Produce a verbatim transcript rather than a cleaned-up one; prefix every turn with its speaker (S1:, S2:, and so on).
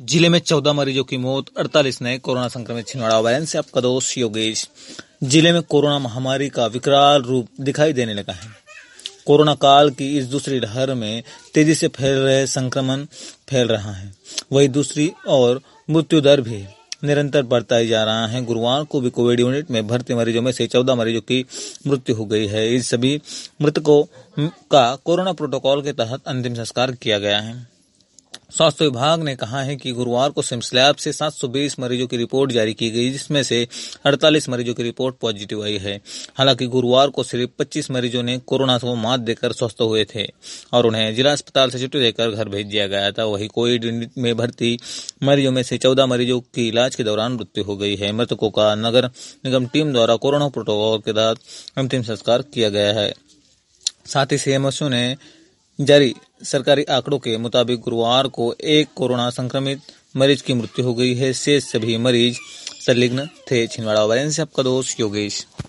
S1: जिले में चौदह मरीजों की मौत, अड़तालीस नए कोरोना संक्रमित। छिंदवाड़ा वायरस से आपका दोस्त योगेश। जिले में कोरोना महामारी का विकराल रूप दिखाई देने लगा है। कोरोना काल की इस दूसरी लहर में तेजी से फैल रहे संक्रमण फैल रहा है, वही दूसरी और मृत्यु दर भी निरंतर बढ़ता ही जा रहा है। गुरुवार को भी कोविड यूनिट में भर्ती मरीजों में से चौदह मरीजों की मृत्यु हो गई है। इस सभी मृतकों का कोरोना प्रोटोकॉल के तहत अंतिम संस्कार किया गया है। स्वास्थ्य विभाग ने कहा है कि गुरुवार को सिम्स लैब से सात सौ बीस मरीजों की रिपोर्ट जारी की गई, जिसमें से अड़तालीस मरीजों की रिपोर्ट पॉजिटिव आई है। हालांकि गुरुवार को सिर्फ पच्चीस मरीजों ने कोरोना को मात देकर स्वस्थ हुए थे और उन्हें जिला अस्पताल से छुट्टी देकर घर भेज दिया गया था। वहीं कोविड यूनिट में भर्ती मरीजों में से चौदह मरीजों की इलाज के दौरान मृत्यु हो गई है। मृतकों का नगर निगम टीम द्वारा कोरोना प्रोटोकॉल के तहत अंतिम संस्कार किया गया है। साथ ही सीएमएसओ ने जारी सरकारी आंकड़ों के मुताबिक गुरुवार को एक कोरोना संक्रमित मरीज की मृत्यु हो गई है। शेष सभी मरीज संलिग्न थे। छिंदवाड़ा वायरस से आपका दोस्त योगेश।